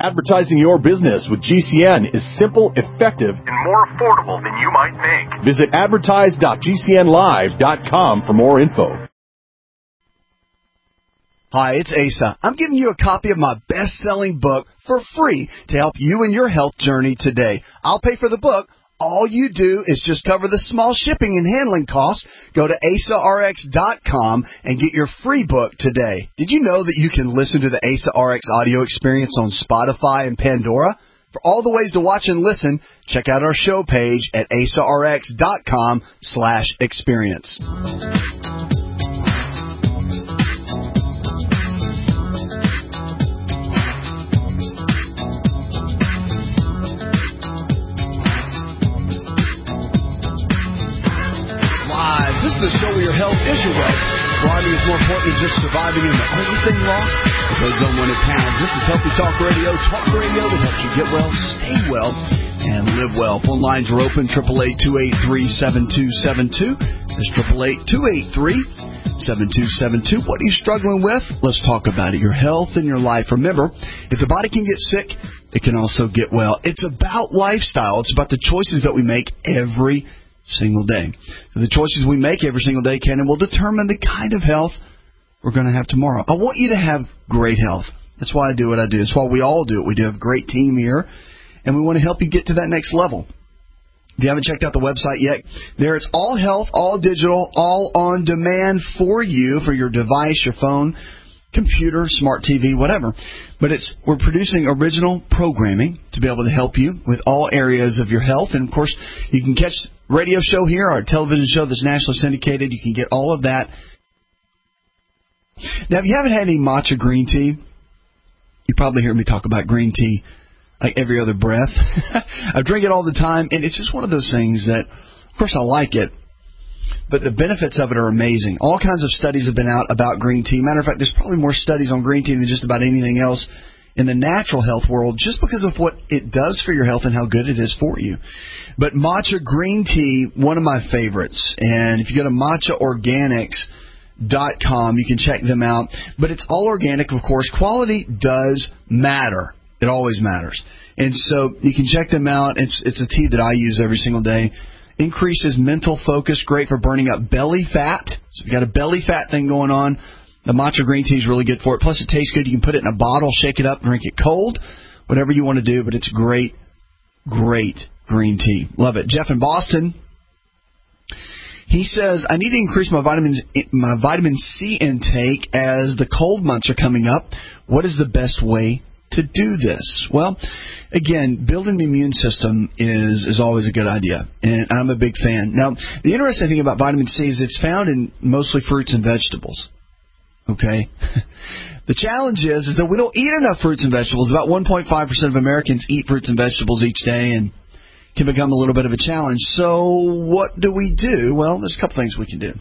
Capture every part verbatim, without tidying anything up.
Advertising your business with G C N is simple, effective, and more affordable than you might think. Visit advertise dot g c n live dot com for more info. Hi, it's Asa. I'm giving you a copy of my best-selling book for free to help you in your health journey today. I'll pay for the book. All you do is just cover the small shipping and handling costs. Go to asa r x dot com and get your free book today. Did you know that you can listen to the Asa R X audio experience on Spotify and Pandora? For all the ways to watch and listen, check out our show page at asa r x dot com slash experience. The show where your health is your wealth. Thriving is more important than just surviving in the only thing lost. It goes on when it pounds. This is Healthy Talk Radio. Talk radio that helps you get well, stay well, and live well. Phone lines are open, eight eight eight, two eight three, seven two seven two. That's eight eight eight, two eight three, seven two seven two. What are you struggling with? Let's talk about it. Your health and your life. Remember, if the body can get sick, it can also get well. It's about lifestyle. It's about the choices that we make every single day. So the choices we make every single day can and will determine the kind of health we're going to have tomorrow. I want you to have great health. That's why I do what I do. That's why we all do it. We do have a great team here, and we want to help you get to that next level. If you haven't checked out the website yet, there it's all health, all digital, all on demand for you, for your device, your phone, computer, smart T V, whatever. But it's we're producing original programming to be able to help you with all areas of your health. And, of course, you can catch the radio show here, our television show that's nationally syndicated. You can get all of that. Now, if you haven't had any matcha green tea, you probably hear me talk about green tea like every other breath. I drink it all the time, and it's just one of those things that, of course, I like it. But the benefits of it are amazing. All kinds of studies have been out about green tea. Matter of fact, there's probably more studies on green tea than just about anything else in the natural health world just because of what it does for your health and how good it is for you. But matcha green tea, one of my favorites. And if you go to matcha organics dot com, you can check them out. But it's all organic, of course. Quality does matter. It always matters. And so you can check them out. It's, it's a tea that I use every single day. Increases mental focus, great for burning up belly fat. So if you've got a belly fat thing going on, the matcha green tea is really good for it. Plus, it tastes good. You can put it in a bottle, shake it up, drink it cold, whatever you want to do. But it's great, great green tea. Love it. Jeff in Boston, he says, I need to increase my vitamins, my vitamin C intake as the cold months are coming up. What is the best way to do this? Well, again, building the immune system is, is always a good idea, and I'm a big fan. Now, the interesting thing about vitamin C is it's found in mostly fruits and vegetables, okay? The challenge is, is that we don't eat enough fruits and vegetables. About one point five percent of Americans eat fruits and vegetables each day, and can become a little bit of a challenge. So what do we do? Well, there's a couple things we can do.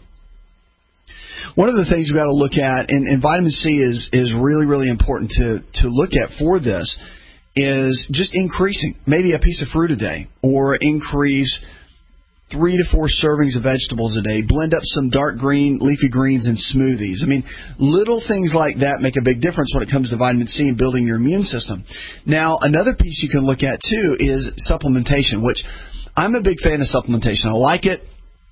One of the things we've got to look at, and, and vitamin C is, is really, really important to, to look at for this, is just increasing maybe a piece of fruit a day or increase three to four servings of vegetables a day. Blend up some dark green, leafy greens in smoothies. I mean, little things like that make a big difference when it comes to vitamin C and building your immune system. Now, another piece you can look at, too, is supplementation, which I'm a big fan of supplementation. I like it.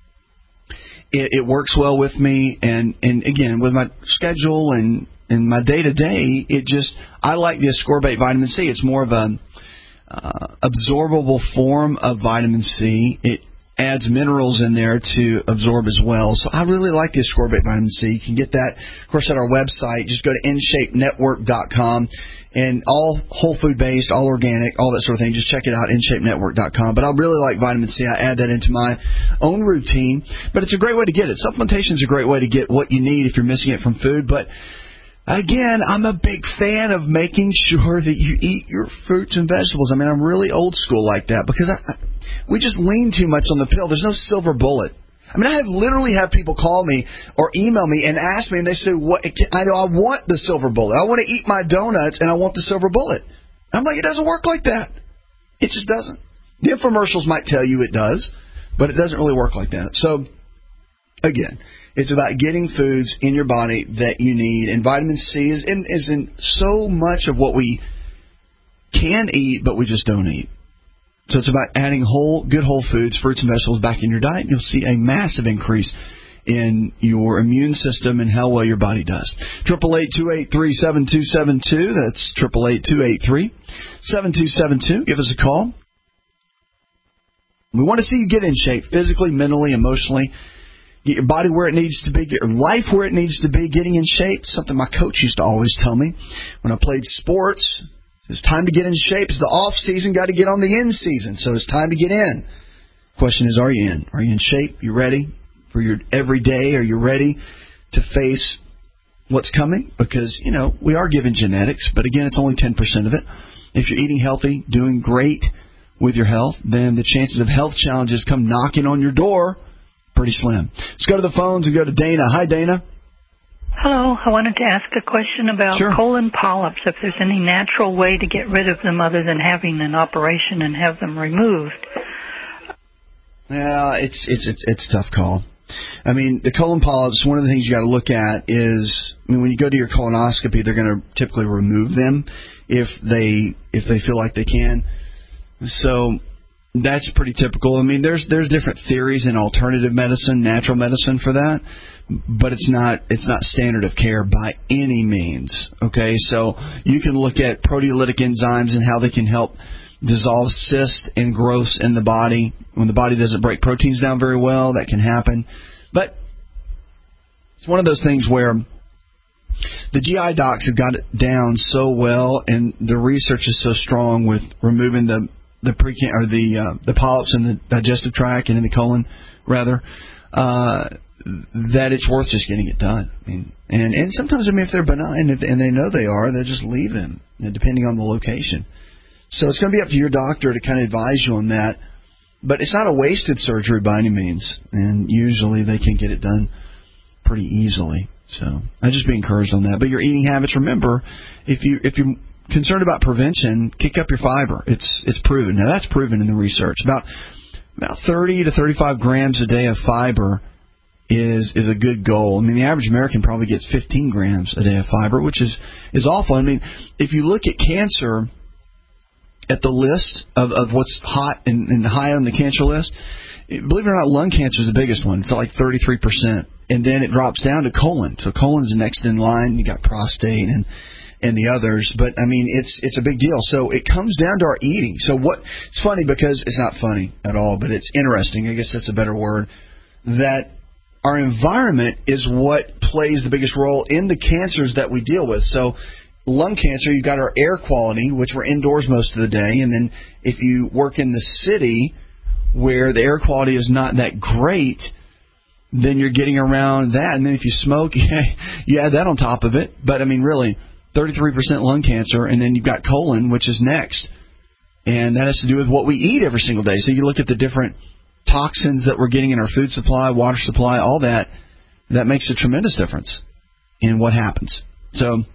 It, it works well with me, and, and again, with my schedule and, and my day-to-day, it just, I like the ascorbate vitamin C. It's more of a uh, absorbable form of vitamin C. It adds minerals in there to absorb as well. So I really like the ascorbate vitamin C. You can get that, of course, at our website. Just go to in shape network dot com. And all whole food based, all organic, all that sort of thing. Just check it out, in shape network dot com. But I really like vitamin C. I add that into my own routine. But it's a great way to get it. Supplementation is a great way to get what you need if you're missing it from food. But again, I'm a big fan of making sure that you eat your fruits and vegetables. I mean, I'm really old school like that because I, I, we just lean too much on the pill. There's no silver bullet. I mean, I have literally have people call me or email me and ask me, and they say, "What? I know I want the silver bullet. I want to eat my donuts, and I want the silver bullet." I'm like, it doesn't work like that. It just doesn't. The infomercials might tell you it does, but it doesn't really work like that. So, again, it's about getting foods in your body that you need, and vitamin C is in, is in so much of what we can eat, but we just don't eat. So it's about adding whole, good whole foods, fruits and vegetables back in your diet, and you'll see a massive increase in your immune system and how well your body does. Triple eight two eight three seven two seven two. That's triple eight two eight three seven two seven two. Give us a call. We want to see you get in shape physically, mentally, emotionally. Get your body where it needs to be. Get your life where it needs to be. Getting in shape, something my coach used to always tell me when I played sports. It's time to get in shape. It's the off season. Got to get on the in season. So it's time to get in. Question is, are you in? Are you in shape? You ready for your every day? Are you ready to face what's coming? Because, you know, we are given genetics, but again, it's only ten percent of it. If you're eating healthy, doing great with your health, then the chances of health challenges come knocking on your door pretty slim. Let's go to the phones and go to Dana. Hi, Dana. Hello. I wanted to ask a question about sure. colon polyps, if there's any natural way to get rid of them other than having an operation and have them removed. Yeah, it's it's it's it's a tough call. I mean, the colon polyps, one of the things you got to look at is, I mean, when you go to your colonoscopy, they're going to typically remove them if they if they feel like they can. So that's pretty typical. I mean, there's there's different theories in alternative medicine, natural medicine for that, but it's not it's not standard of care by any means. Okay, so you can look at proteolytic enzymes and how they can help dissolve cysts and growths in the body. When the body doesn't break proteins down very well, that can happen. But it's one of those things where the G I docs have got it down so well, and the research is so strong with removing the the pre or the uh, the polyps in the digestive tract and in the colon, rather, uh, that it's worth just getting it done. I mean, and and sometimes, I mean, if they're benign and they know they are, they'll just leave them, depending on the location. So it's going to be up to your doctor to kind of advise you on that. But it's not a wasted surgery by any means, and usually they can get it done pretty easily. So I'd just be encouraged on that. But your eating habits, remember, if you if you're concerned about prevention, kick up your fiber. It's it's proven. Now that's proven in the research. About about thirty to thirty-five grams a day of fiber is is a good goal. I mean, the average American probably gets fifteen grams a day of fiber, which is is awful. I mean, if you look at cancer at the list of, of what's hot and, and high on the cancer list, believe it or not, lung cancer is the biggest one. It's like thirty-three percent. And then it drops down to colon. So colon's next in line. You got prostate and and the others. But, I mean, it's it's a big deal. So it comes down to our eating. So what? It's funny because it's not funny at all, but it's interesting. I guess that's a better word. That our environment is what plays the biggest role in the cancers that we deal with. So lung cancer, you've got our air quality, which we're indoors most of the day. And then if you work in the city where the air quality is not that great, then you're getting around that. And then if you smoke, you add that on top of it. But, I mean, really, thirty-three percent lung cancer, and then you've got colon, which is next. And that has to do with what we eat every single day. So you look at the different toxins that we're getting in our food supply, water supply, all that, that makes a tremendous difference in what happens. So,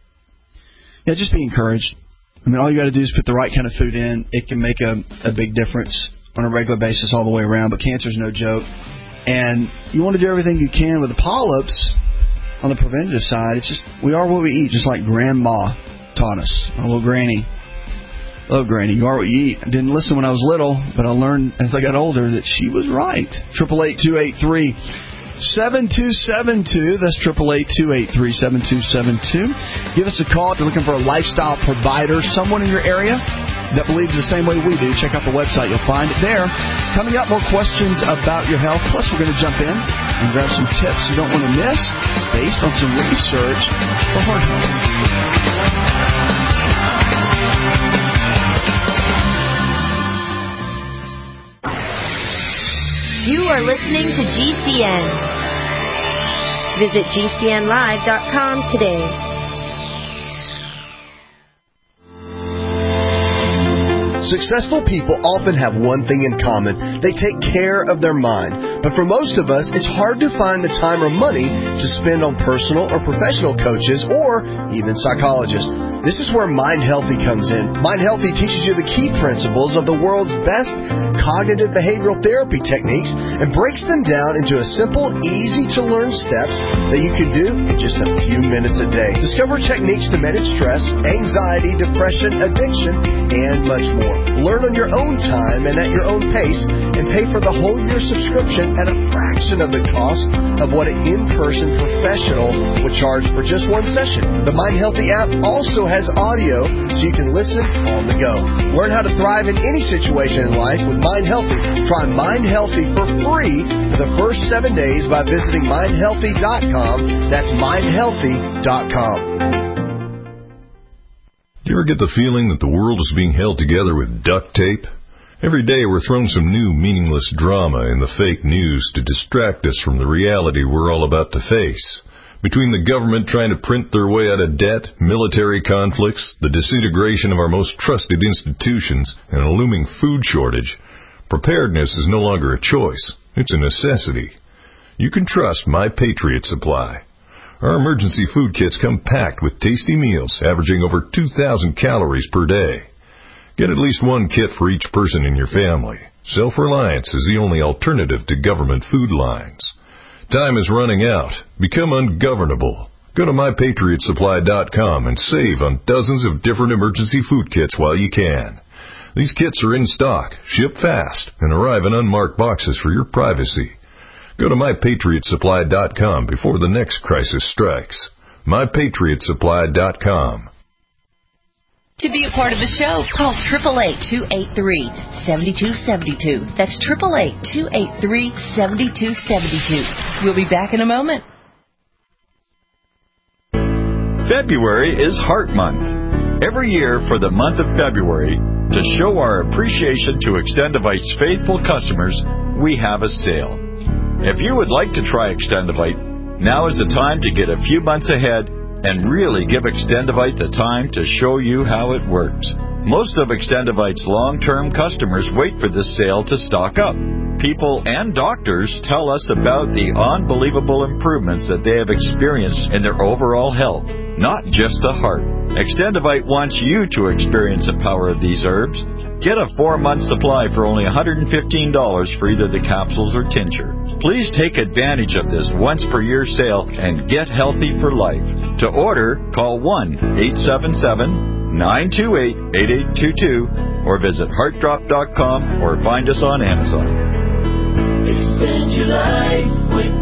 yeah, just be encouraged. I mean, all you got to do is put the right kind of food in. It can make a, a big difference on a regular basis all the way around. But cancer is no joke. And you want to do everything you can with the polyps on the preventative side. It's just, we are what we eat, just like Grandma taught us. My little granny. Love Granny. You are what you eat. I didn't listen when I was little, but I learned as I got older that she was right. triple eight two eight three seven two seven two. That's triple eight two eight three seven two seven two. Give us a call if you're looking for a lifestyle provider, someone in your area that believes the same way we do. Check out the website. You'll find it there. Coming up, more questions about your health. Plus, we're going to jump in and grab some tips you don't want to miss based on some research for heart health. You are listening to G C N. Visit G C N live dot com today. Successful people often have one thing in common. They take care of their mind. But for most of us, it's hard to find the time or money to spend on personal or professional coaches or even psychologists. This is where Mind Healthy comes in. Mind Healthy teaches you the key principles of the world's best cognitive behavioral therapy techniques and breaks them down into a simple, easy-to-learn steps that you can do in just a few minutes a day. Discover techniques to manage stress, anxiety, depression, addiction, and much more. Learn on your own time and at your own pace and pay for the whole year subscription at a fraction of the cost of what an in-person professional would charge for just one session. The Mind Healthy app also has audio so you can listen on the go. Learn how to thrive in any situation in life with Mind Healthy. Try Mind Healthy for free for the first seven days by visiting mind healthy dot com. That's mind healthy dot com. Do you ever get the feeling that the world is being held together with duct tape? Every day we're thrown some new meaningless drama in the fake news to distract us from the reality we're all about to face. Between the government trying to print their way out of debt, military conflicts, the disintegration of our most trusted institutions, and a looming food shortage, preparedness is no longer a choice. It's a necessity. You can trust My Patriot Supply. Our emergency food kits come packed with tasty meals averaging over two thousand calories per day. Get at least one kit for each person in your family. Self-reliance is the only alternative to government food lines. Time is running out. Become ungovernable. Go to my patriot supply dot com and save on dozens of different emergency food kits while you can. These kits are in stock, ship fast, and arrive in unmarked boxes for your privacy. Go to my patriot supply dot com before the next crisis strikes. my patriot supply dot com. To be a part of the show, call eight eight eight, two eight three, seven two seven two. That's eight eight eight, two eight three, seven two seven two. We'll be back in a moment. February is Heart Month. Every year for the month of February, to show our appreciation to Extendivite's faithful customers, we have a sale. If you would like to try Extendivite, now is the time to get a few months ahead and really give Extendivite the time to show you how it works. Most of Extendivite's long-term customers wait for this sale to stock up. People and doctors tell us about the unbelievable improvements that they have experienced in their overall health, not just the heart. Extendivite wants you to experience the power of these herbs. Get a four-month supply for only one hundred fifteen dollars for either the capsules or tincture. Please take advantage of this once-per-year sale and get healthy for life. To order, call one eight seven seven, nine two eight, eight eight two two or visit heart drop dot com or find us on Amazon. Extend your life with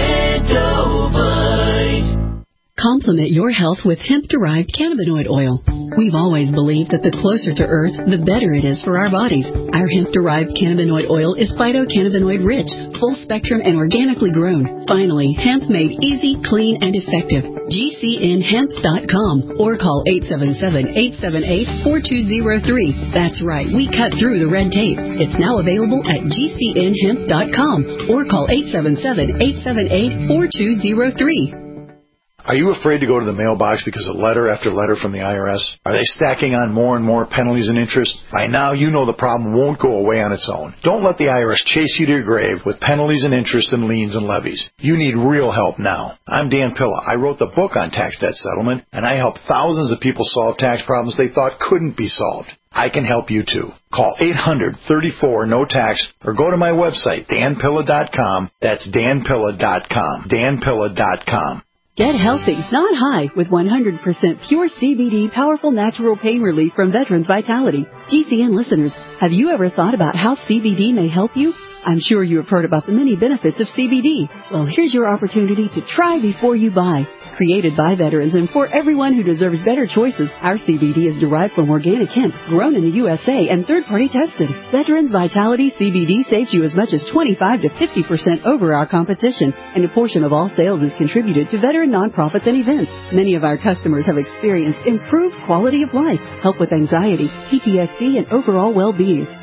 Extendovite. Complement your health with hemp-derived cannabinoid oil. We've always believed that the closer to Earth, the better it is for our bodies. Our hemp-derived cannabinoid oil is phytocannabinoid-rich, full-spectrum, and organically grown. Finally, hemp made easy, clean, and effective. G C N hemp dot com or call eight seven seven, eight seven eight, four two zero three. That's right, we cut through the red tape. It's now available at G C N hemp dot com or call eight seven seven, eight seven eight, four two zero three. Are you afraid to go to the mailbox because of letter after letter from the I R S? Are they stacking on more and more penalties and interest? By now, you know the problem won't go away on its own. Don't let the I R S chase you to your grave with penalties and interest and liens and levies. You need real help now. I'm Dan Pilla. I wrote the book on tax debt settlement, and I helped thousands of people solve tax problems they thought couldn't be solved. I can help you too. Call eight hundred, thirty-four, no tax or go to my website, dan pilla dot com. That's dan pilla dot com. dan pilla dot com. Get healthy, not high, with one hundred percent pure C B D powerful natural pain relief from Veterans Vitality. G C N listeners, have you ever thought about how C B D may help you? I'm sure you have heard about the many benefits of C B D. Well, here's your opportunity to try before you buy. Created by veterans and for everyone who deserves better choices, our C B D is derived from organic hemp, grown in the U S A and third-party tested. Veterans Vitality C B D saves you as much as twenty-five to fifty percent over our competition, and a portion of all sales is contributed to veteran nonprofits and events. Many of our customers have experienced improved quality of life, help with anxiety, P T S D, and overall well-being.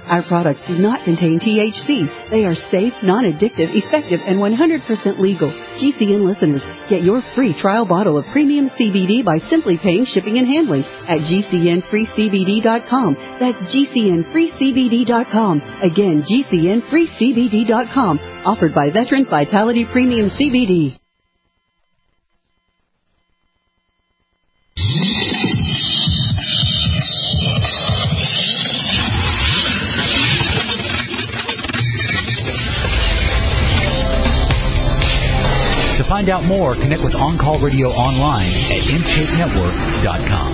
Our products do not contain T H C. They are safe, non-addictive, effective, and one hundred percent legal. G C N listeners, get your free trial bottle of premium C B D by simply paying shipping and handling at G C N free C B D dot com. That's G C N free C B D dot com. Again, G C N free C B D dot com. Offered by Veterans Vitality Premium C B D. To find out more, connect with On Call Radio online at intake network dot com.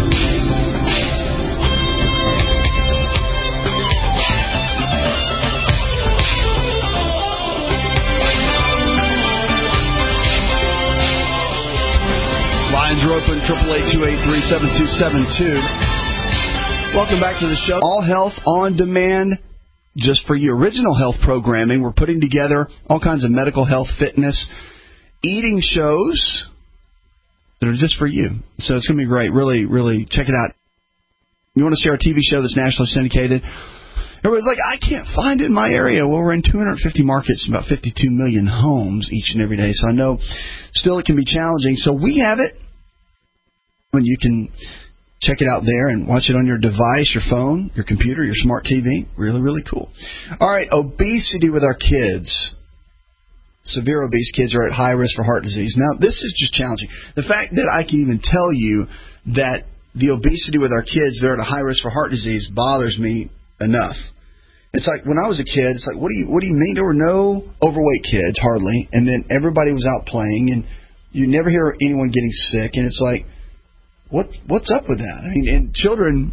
Lines are open, triple eight two eight three seven two seven two. Welcome back to the show. All Health on Demand, just for you. Original health programming. We're putting together all kinds of medical health, fitness, eating shows that are just for you. So it's going to be great. Really, really check it out. You want to see our T V show that's nationally syndicated? Everybody's like, I can't find it in my area. Well, we're in two hundred fifty markets, about fifty-two million homes each and every day. So I know still it can be challenging. So we have it. And you can check it out there and watch it on your device, your phone, your computer, your smart T V. Really, really cool. All right, obesity with our kids. Severe obese kids are at high risk for heart disease. Now, this is just challenging. The fact that I can even tell you that the obesity with our kids, they're at a high risk for heart disease, bothers me enough. It's like when I was a kid, it's like, what do you what do you mean? There were no overweight kids, hardly, and then everybody was out playing, and you never hear anyone getting sick, and it's like, what what's up with that? I mean, and children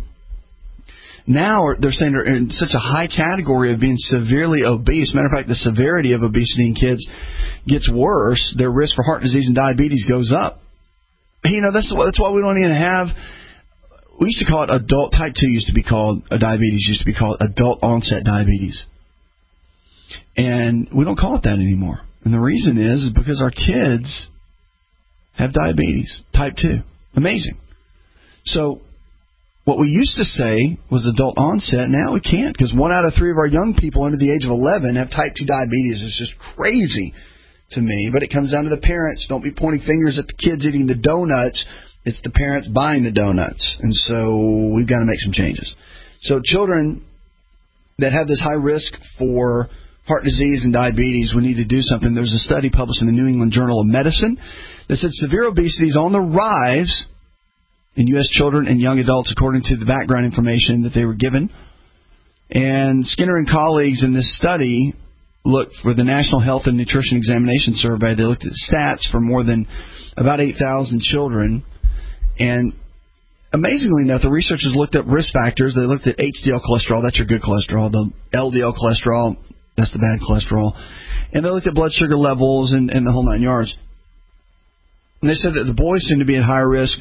now are, they're saying they're in such a high category of being severely obese. Matter of fact, the severity of obesity in kids gets worse. Their risk for heart disease and diabetes goes up. You know, that's that's why we don't even have. We used to call it adult type two. Used to be called a diabetes. Used to be called adult onset diabetes, and we don't call it that anymore. And the reason is, is because our kids have diabetes type two. Amazing. So what we used to say was adult onset. Now we can't, because one out of three of our young people under the age of eleven have type two diabetes. It's just crazy to me. But it comes down to the parents. Don't be pointing fingers at the kids eating the donuts. It's the parents buying the donuts. And so we've got to make some changes. So children that have this high risk for heart disease and diabetes, we need to do something. There's a study published in the New England Journal of Medicine that said severe obesity is on the rise in U S children and young adults, according to the background information that they were given. And Skinner and colleagues in this study looked for the National Health and Nutrition Examination Survey. They looked at stats for more than about eight thousand children. And amazingly enough, the researchers looked up risk factors. They looked at H D L cholesterol. That's your good cholesterol. The L D L cholesterol, that's the bad cholesterol. And they looked at blood sugar levels and, and the whole nine yards. And they said that the boys seem to be at higher risk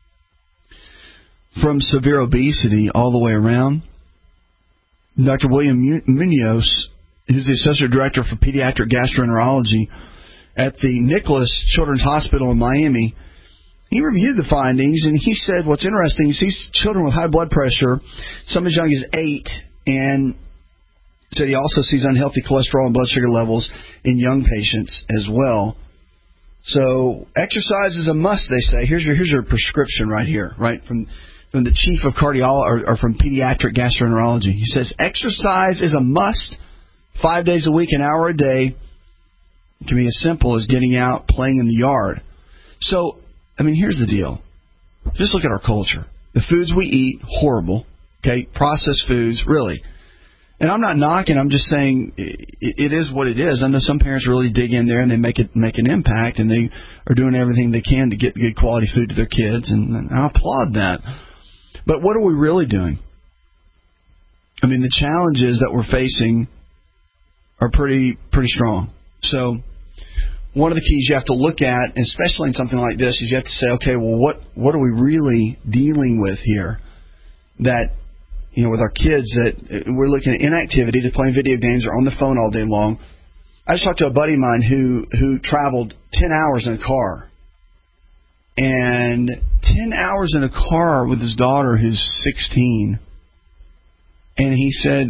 from severe obesity all the way around. Doctor William Munoz, who's the Associate Director for Pediatric Gastroenterology at the Nicholas Children's Hospital in Miami, he reviewed the findings, and he said what's interesting is he sees children with high blood pressure, some as young as eight, and said he also sees unhealthy cholesterol and blood sugar levels in young patients as well. So exercise is a must, they say. Here's your here's your prescription right here, right, from from the chief of cardiology or, or from pediatric gastroenterology. He says exercise is a must, five days a week, an hour a day. It can be as simple as getting out, playing in the yard. So, I mean, here's the deal. Just look at our culture. The foods we eat, horrible. Okay, processed foods, really. And I'm not knocking. I'm just saying it, it is what it is. I know some parents really dig in there and they make it make an impact, and they are doing everything they can to get good quality food to their kids, and, and I applaud that. But what are we really doing? I mean, the challenges that we're facing are pretty pretty strong. So one of the keys you have to look at, especially in something like this, is you have to say, okay, well, what what are we really dealing with here? That, you know, with our kids, that we're looking at inactivity, they're playing video games, they're on the phone all day long. I just talked to a buddy of mine who, who traveled ten hours in a car. And ten hours in a car with his daughter who's sixteen. And he said,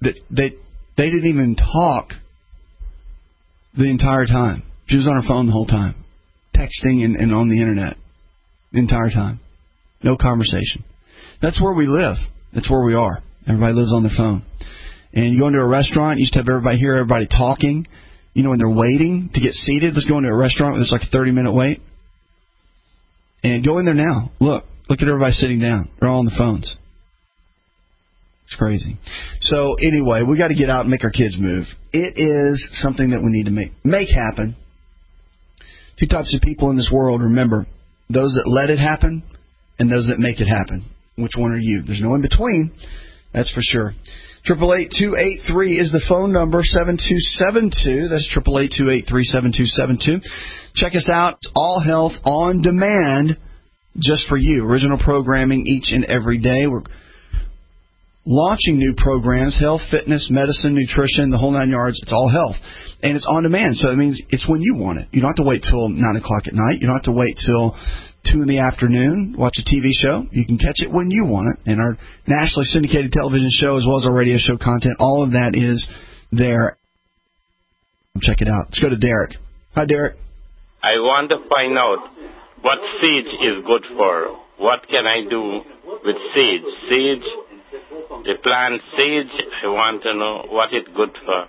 that they they didn't even talk the entire time. She was on her phone the whole time, texting and, and on the internet the entire time. No conversation. That's where we live. That's where we are. Everybody lives on their phone. And you go into a restaurant, you used to have everybody hear everybody talking. You know, when they're waiting to get seated, let's go into a restaurant where there's like a thirty-minute wait. And go in there now. Look. Look at everybody sitting down. They're all on the phones. It's crazy. So anyway, we got to get out and make our kids move. It is something that we need to make make happen. Two types of people in this world, remember, those that let it happen and those that make it happen. Which one are you? There's no in between. That's for sure. Triple eight two eight three is the phone number. Seven two seven two. That's triple eight two eight three seven two seven two. Check us out. It's All Health on Demand, just for you. Original programming each and every day. We're launching new programs: health, fitness, medicine, nutrition, the whole nine yards. It's all health, and it's on demand. So it means it's when you want it. You don't have to wait till nine o'clock at night. You don't have to wait till two in the afternoon, watch a T V show. You can catch it when you want it. And our nationally syndicated television show, as well as our radio show content, all of that is there. Check it out. Let's go to Derek. Hi, Derek. I want to find out what sage is good for. What can I do with sage? Sage, the plant sage, I want to know what it's good for.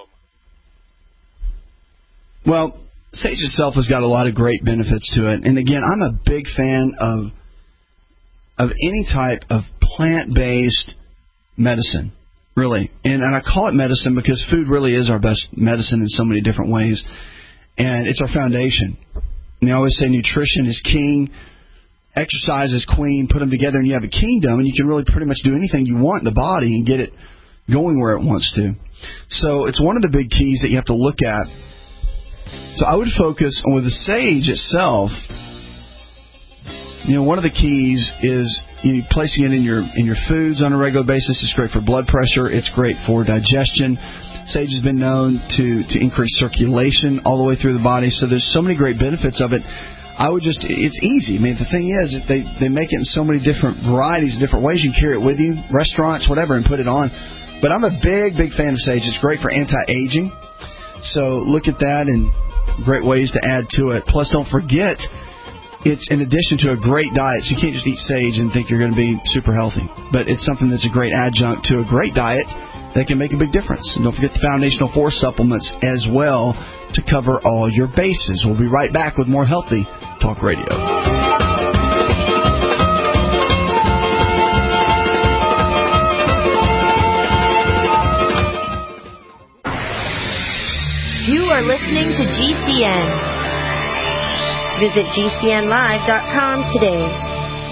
Well, sage itself has got a lot of great benefits to it. And again, I'm a big fan of of any type of plant-based medicine, really. And, and I call it medicine because food really is our best medicine in so many different ways. And it's our foundation. And I always say nutrition is king, exercise is queen. Put them together and you have a kingdom, and you can really pretty much do anything you want in the body and get it going where it wants to. So it's one of the big keys that you have to look at. So I would focus on with the sage itself. You know, one of the keys is you know, placing it in your in your foods on a regular basis. It's great for blood pressure. It's great for digestion. Sage has been known to, to increase circulation all the way through the body. So there's so many great benefits of it. I would just, it's easy. I mean, the thing is, they, they make it in so many different varieties, different ways. You can carry it with you, restaurants, whatever, and put it on. But I'm a big, big fan of sage. It's great for anti-aging. So look at that and great ways to add to it. Plus, don't forget, it's in addition to a great diet. So you can't just eat sage and think you're going to be super healthy. But it's something that's a great adjunct to a great diet that can make a big difference. And don't forget the Foundational Force supplements as well to cover all your bases. We'll be right back with more Healthy Talk Radio. You are listening to G C N. Visit G C N live dot com today.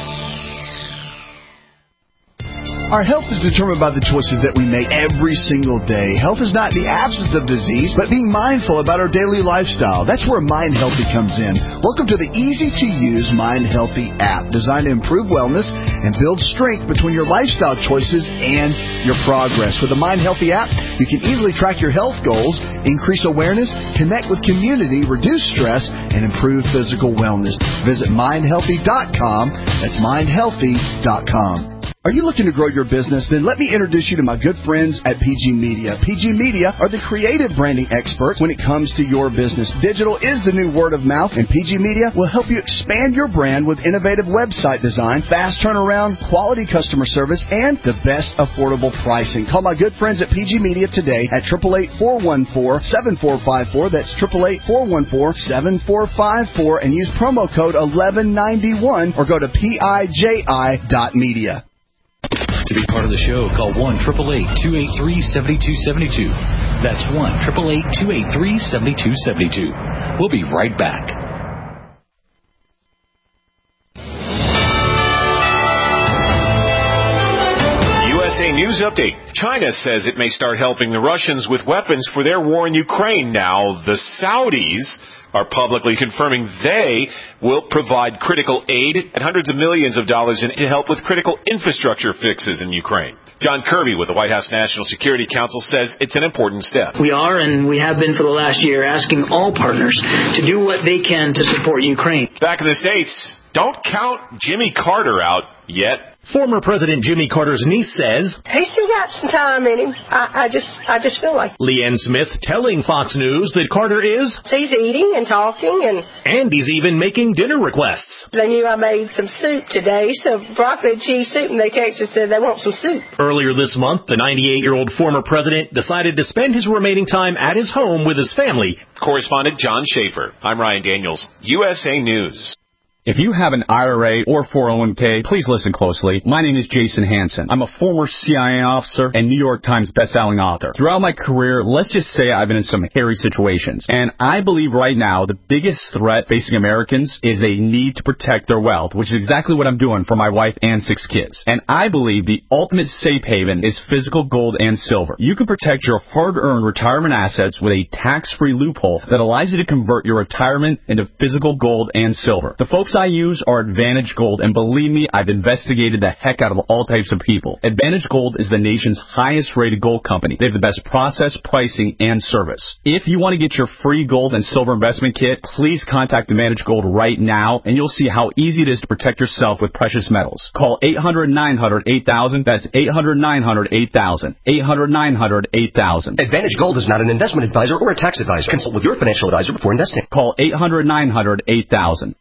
Our health is determined by the choices that we make every single day. Health is not the absence of disease, but being mindful about our daily lifestyle. That's where Mind Healthy comes in. Welcome to the easy-to-use Mind Healthy app, designed to improve wellness and build strength between your lifestyle choices and your progress. With the Mind Healthy app, you can easily track your health goals, increase awareness, connect with community, reduce stress, and improve physical wellness. Visit mind healthy dot com. That's mind healthy dot com. Are you looking to grow your business? Then let me introduce you to my good friends at P G Media. P G Media are the creative branding experts when it comes to your business. Digital is the new word of mouth, and P G Media will help you expand your brand with innovative website design, fast turnaround, quality customer service, and the best affordable pricing. Call my good friends at P G Media today at eight eight eight, four one four, seven four five four. That's eight eight eight, four one four, seven four five four, and use promo code eleven ninety-one or go to P I J I dot media. To be part of the show, call one eight eight eight, two eight three, seven two seven two. That's one eight eight eight, two eight three, seven two seven two. We'll be right back. U S A News Update. China says it may start helping the Russians with weapons for their war in Ukraine. Now, the Saudis are publicly confirming they will provide critical aid and hundreds of millions of dollars in to help with critical infrastructure fixes in Ukraine. John Kirby with the White House National Security Council says it's an important step. We are, and we have been for the last year, asking all partners to do what they can to support Ukraine. Back in the States, don't count Jimmy Carter out yet. Former President Jimmy Carter's niece says, he's still got some time in him. I, I just I just feel like. Leanne Smith telling Fox News that Carter is. He's eating and talking and. And he's even making dinner requests. They knew I made some soup today, so broccoli and cheese soup, and they texted and said they want some soup. Earlier this month, the ninety-eight-year-old former president decided to spend his remaining time at his home with his family. Correspondent John Schaefer. I'm Ryan Daniels, U S A News. If you have an I R A or four oh one k, please listen closely. My name is Jason Hansen. I'm a former C I A officer and New York Times bestselling author. Throughout my career, let's just say I've been in some hairy situations. And I believe right now the biggest threat facing Americans is a need to protect their wealth, which is exactly what I'm doing for my wife and six kids. And I believe the ultimate safe haven is physical gold and silver. You can protect your hard-earned retirement assets with a tax-free loophole that allows you to convert your retirement into physical gold and silver. The folks I use are Advantage Gold, and believe me, I've investigated the heck out of all types of people. Advantage Gold is the nation's highest rated gold company. They have the best process, pricing, and service. If you want to get your free gold and silver investment kit, please contact Advantage Gold right now, and you'll see how easy it is to protect yourself with precious metals. Call eight hundred, nine hundred, eight thousand. That's eight hundred, nine hundred, eight thousand. eight hundred, nine hundred, eight thousand. Advantage Gold is not an investment advisor or a tax advisor. Consult with your financial advisor before investing. Call eight hundred, nine hundred, eight thousand.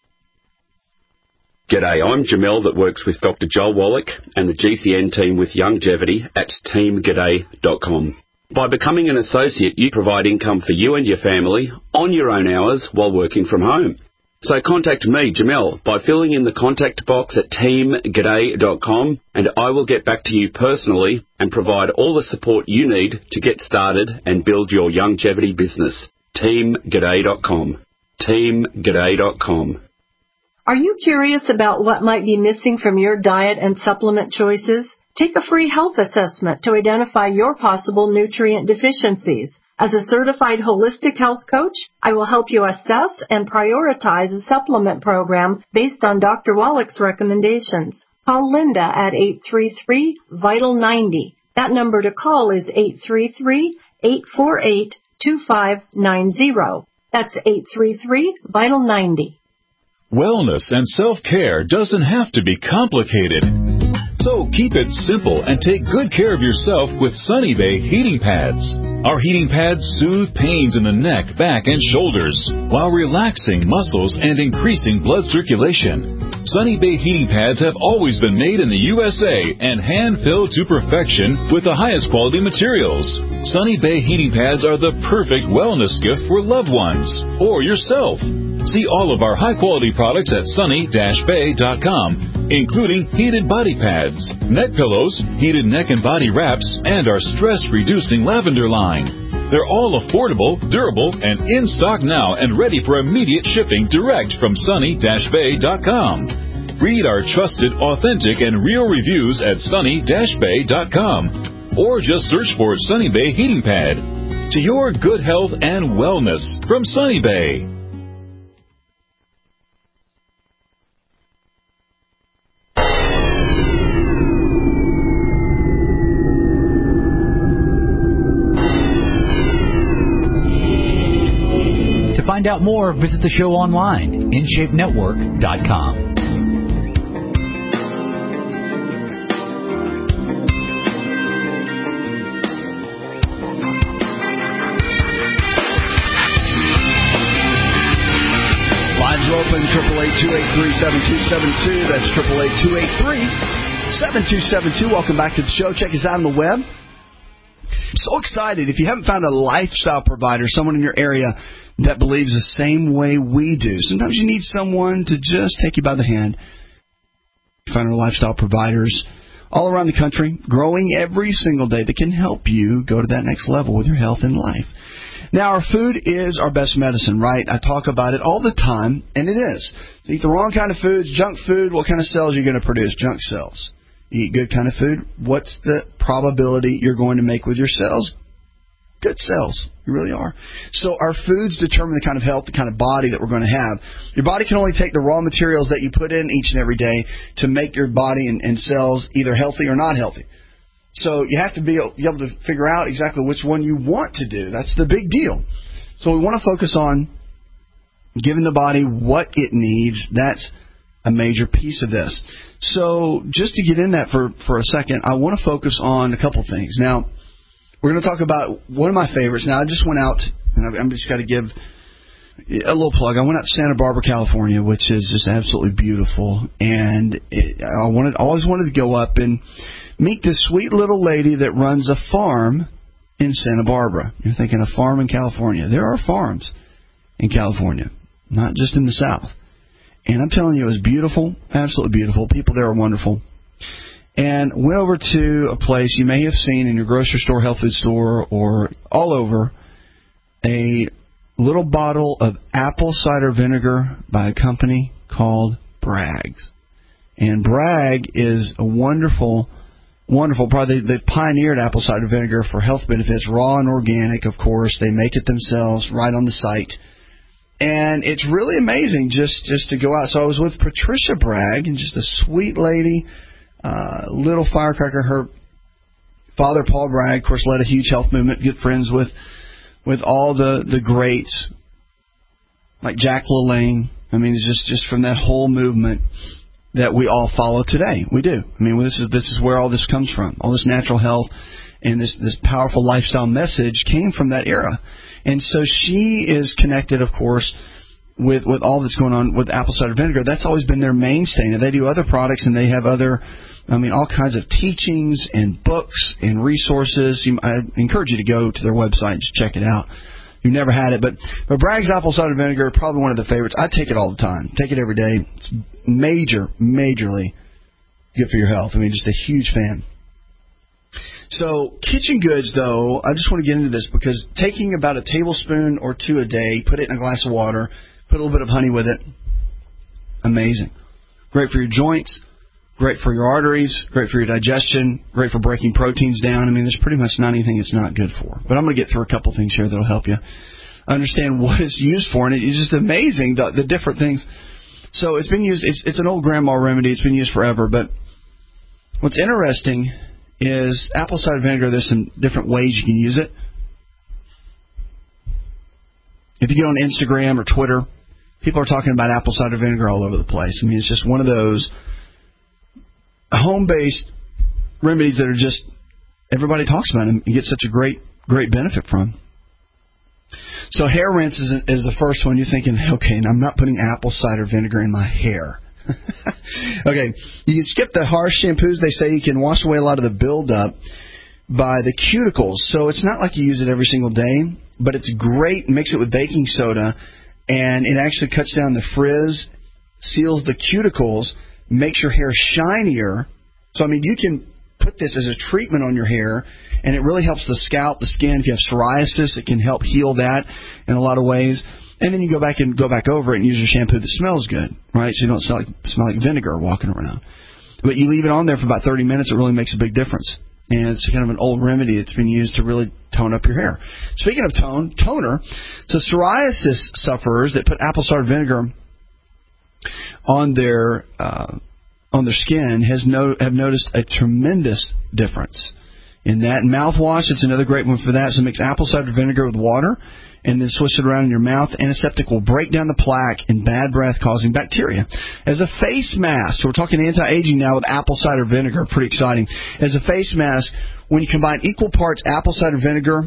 G'day, I'm Jamel that works with Doctor Joel Wallach and the G C N team with Longevity at team g'day dot com. By becoming an associate, you provide income for you and your family on your own hours while working from home. So contact me, Jamel, by filling in the contact box at team g'day dot com, and I will get back to you personally and provide all the support you need to get started and build your longevity business. team g'day dot com. team g'day dot com. Are you curious about what might be missing from your diet and supplement choices? Take a free health assessment to identify your possible nutrient deficiencies. As a certified holistic health coach, I will help you assess and prioritize a supplement program based on Doctor Wallach's recommendations. Call Linda at eight three three, vital ninety. That number to call is eight three three, eight four eight, two five nine zero. That's eight three three, vital ninety. Wellness and self-care doesn't have to be complicated. So keep it simple and take good care of yourself with Sunny Bay heating pads. Our heating pads soothe pains in the neck, back, and shoulders while relaxing muscles and increasing blood circulation. Sunny Bay heating pads have always been made in the U S A and hand-filled to perfection with the highest quality materials. Sunny Bay heating pads are the perfect wellness gift for loved ones or yourself. See all of our high-quality products at sunny dash bay dot com, including heated body pads, neck pillows, heated neck and body wraps, and our stress-reducing lavender line. They're all affordable, durable, and in stock now and ready for immediate shipping direct from sunny dash bay dot com. Read our trusted, authentic, and real reviews at sunny dash bay dot com, or just search for Sunny Bay Heating Pad. To your good health and wellness from Sunny Bay. To find out more, visit the show online, in shape network dot com. Lines are open, eight eight eight, two eight three, seven two seven two. That's eight eight eight, two eight three, seven two seven two. Welcome back to the show. Check us out on the web. I'm so excited. If you haven't found a lifestyle provider, someone in your area that believes the same way we do, sometimes you need someone to just take you by the hand. You find our lifestyle providers all around the country, growing every single day, that can help you go to that next level with your health and life. Now, our food is our best medicine, right? I talk about it all the time, and it is. You eat the wrong kind of foods, junk food, what kind of cells are you going to produce? Junk cells. You eat good kind of food, what's the probability you're going to make with your cells? Good cells. You really are. So our foods determine the kind of health, the kind of body that we're going to have. Your body can only take the raw materials that you put in each and every day to make your body and, and cells either healthy or not healthy. So you have to be, be able to figure out exactly which one you want to do. That's the big deal. So we want to focus on giving the body what it needs. That's a major piece of this. So just to get in that for, for a second, I want to focus on a couple things. Now, we're going to talk about one of my favorites. Now, I just went out, and I'm just got to give a little plug. I went out to Santa Barbara, California, which is just absolutely beautiful. And it, I wanted, always wanted to go up and meet this sweet little lady that runs a farm in Santa Barbara. You're thinking a farm in California. There are farms in California, not just in the South. And I'm telling you, it was beautiful, absolutely beautiful. People there are wonderful. And went over to a place you may have seen in your grocery store, health food store, or all over, a little bottle of apple cider vinegar by a company called Bragg's. And Bragg is a wonderful, wonderful, probably they've pioneered apple cider vinegar for health benefits, raw and organic, of course. They make it themselves right on the site. And it's really amazing just, just to go out. So I was with Patricia Bragg, and just a sweet lady, uh, little firecracker. Her father, Paul Bragg, of course, led a huge health movement, good friends with with all the, the greats, like Jack LaLanne. I mean, it's just, just from that whole movement that we all follow today. We do. I mean, this is this is where all this comes from. All this natural health and this, this powerful lifestyle message came from that era. And so she is connected, of course, with, with all that's going on with apple cider vinegar. That's always been their mainstay. Now, they do other products, and they have other, I mean, all kinds of teachings and books and resources. You, I encourage you to go to their website and just check it out. You've never had it. But, but Bragg's apple cider vinegar, probably one of the favorites. I take it all the time. Take it every day. It's major, majorly good for your health. I mean, just a huge fan. So kitchen goods, though, I just want to get into this because taking about a tablespoon or two a day, put it in a glass of water, put a little bit of honey with it, amazing. Great for your joints, great for your arteries, great for your digestion, great for breaking proteins down. I mean, there's pretty much not anything it's not good for. But I'm going to get through a couple things here that will help you understand what it's used for. And it's just amazing, the, the different things. So it's been used, it's, it's an old grandma remedy. It's been used forever. But what's interesting is apple cider vinegar, there's some different ways you can use it. If you get on Instagram or Twitter, people are talking about apple cider vinegar all over the place. I mean, it's just one of those home-based remedies that are just, everybody talks about them. You get such a great, great benefit from. So hair rinse is, is the first one. You're thinking, okay, and I'm not putting apple cider vinegar in my hair. Okay, you can skip the harsh shampoos. They say you can wash away a lot of the buildup by the cuticles. So it's not like you use it every single day, but it's great. Mix it with baking soda, and it actually cuts down the frizz, seals the cuticles, makes your hair shinier. So, I mean, you can put this as a treatment on your hair, and it really helps the scalp, the skin. If you have psoriasis, it can help heal that in a lot of ways. And then you go back and go back over it and use your shampoo that smells good, right? So you don't smell like, smell like vinegar walking around. But you leave it on there for about thirty minutes, it really makes a big difference. And it's kind of an old remedy that's been used to really tone up your hair. Speaking of tone, toner, so psoriasis sufferers that put apple cider vinegar on their uh, on their skin has no, have noticed a tremendous difference in that. And mouthwash, it's another great one for that. So mix apple cider vinegar with water, and then swish it around in your mouth. Antiseptic will break down the plaque and bad breath-causing bacteria. As a face mask, so we're talking anti-aging now with apple cider vinegar, pretty exciting. As a face mask, when you combine equal parts apple cider vinegar,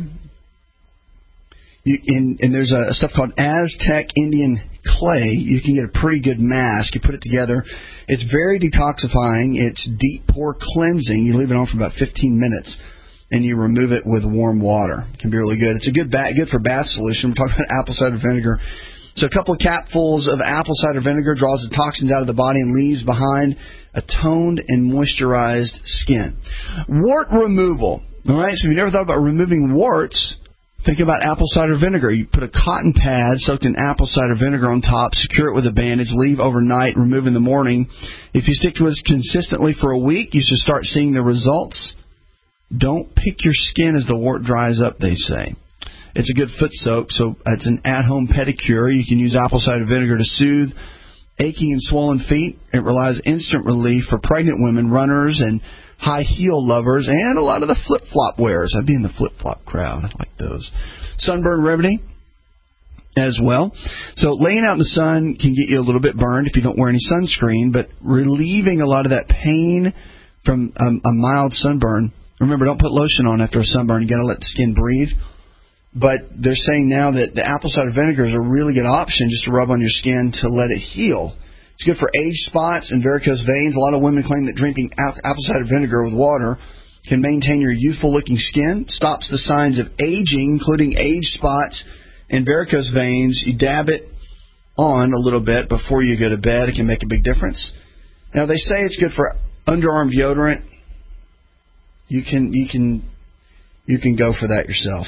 you, in, and there's a, a stuff called Aztec Indian clay, you can get a pretty good mask. You put it together. It's very detoxifying. It's deep pore cleansing. You leave it on for about fifteen minutes. And you remove it with warm water. It can be really good. It's a good bath, good for bath solution. We're talking about apple cider vinegar. So a couple of capfuls of apple cider vinegar draws the toxins out of the body and leaves behind a toned and moisturized skin. Wart removal. All right, so if you've never thought about removing warts, think about apple cider vinegar. You put a cotton pad soaked in apple cider vinegar on top, secure it with a bandage, leave overnight, remove in the morning. If you stick to it consistently for a week, you should start seeing the results. Don't pick your skin as the wart dries up, they say. It's a good foot soak, so it's an at-home pedicure. You can use apple cider vinegar to soothe aching and swollen feet. It relies instant relief for pregnant women, runners, and high heel lovers, and a lot of the flip-flop wearers. I'd be in the flip-flop crowd. I like those. Sunburn remedy. as well. So laying out in the sun can get you a little bit burned if you don't wear any sunscreen, but relieving a lot of that pain from um, a mild sunburn. Remember, don't put lotion on after a sunburn. You got to let the skin breathe. But they're saying now that the apple cider vinegar is a really good option just to rub on your skin to let it heal. It's good for age spots and varicose veins. A lot of women claim that drinking apple cider vinegar with water can maintain your youthful-looking skin, stops the signs of aging, including age spots and varicose veins. You dab it on a little bit before you go to bed. It can make a big difference. Now, they say it's good for underarm deodorant. You can you can you can go for that yourself.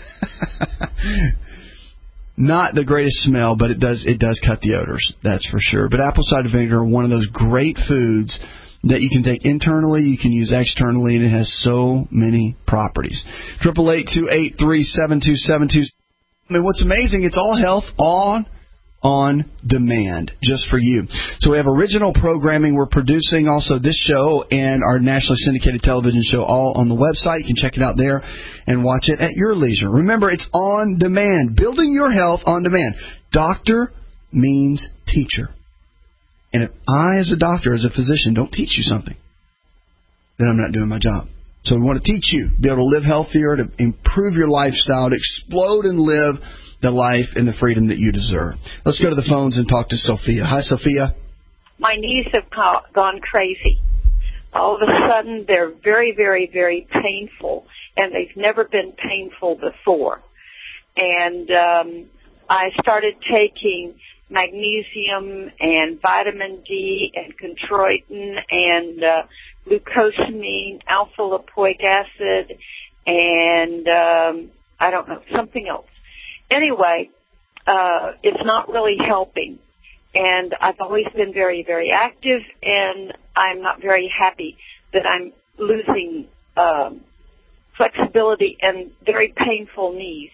Not the greatest smell, but it does it does cut the odors. That's for sure. But apple cider vinegar, one of those great foods that you can take internally, you can use externally, and it has so many properties. Triple eight two eight three seven two seven two. I mean, what's amazing? It's all health on on demand, just for you. So we have original programming we're producing, also this show and our nationally syndicated television show, all on the website. You can check it out there and watch it at your leisure. Remember, it's on demand. Building your health on demand. Doctor means teacher. And if I, as a doctor, as a physician, don't teach you something, then I'm not doing my job. So we want to teach you, be able to live healthier, to improve your lifestyle, to explode and live the life and the freedom that you deserve. Let's go to the phones and talk to Sophia. Hi, Sophia. My knees have gone crazy. All of a sudden, they're very, very, very painful, and they've never been painful before. And um, I started taking magnesium and vitamin D and chondroitin and uh, glucosamine, alpha-lipoic acid, and um, I don't know, something else. Anyway, uh, it's not really helping. And I've always been very, very active, and I'm not very happy that I'm losing um, flexibility and very painful knees.